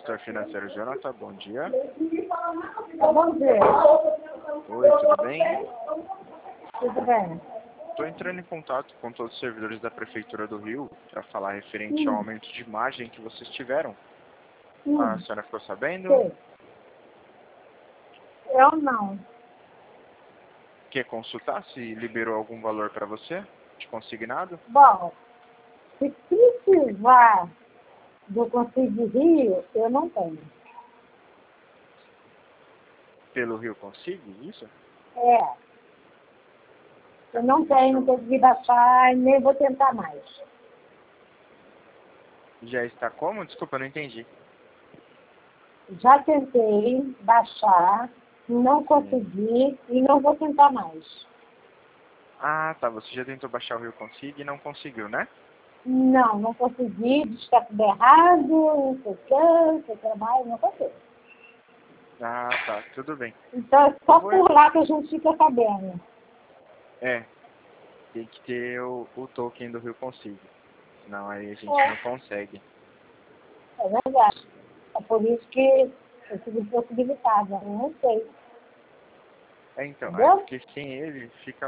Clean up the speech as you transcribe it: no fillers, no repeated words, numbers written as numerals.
Gestor financeiro Jonathan, bom dia. Bom dia. Oi, tudo bem? Tudo bem? Estou entrando em contato com todos os servidores da Prefeitura do Rio para falar referente ao aumento de imagem que vocês tiveram. A senhora ficou sabendo? Sim. Eu não. Quer consultar se liberou algum valor para você de consignado? Bom, se precisar do Conselho de Rio, eu não tenho. Pelo Rio Consigo, isso? É. Eu não tenho, não consegui baixar e nem vou tentar mais. Já está como? Desculpa, eu não entendi. Já tentei baixar, não consegui e não vou tentar mais. Ah, tá. Você já tentou baixar o Rio Consigo e não conseguiu, né? Não consegui, diz que está tudo errado, não sei o que, não sei o que mais, não consegui. Ah, tá. Tudo bem. Então é só por lá que a gente fica sabendo. É, tem que ter o token do Rio Consigo. Senão aí a gente não consegue. É verdade. É por isso que eu fico impossibilitada. Eu não sei. É, então, é Entendeu? porque sem ele fica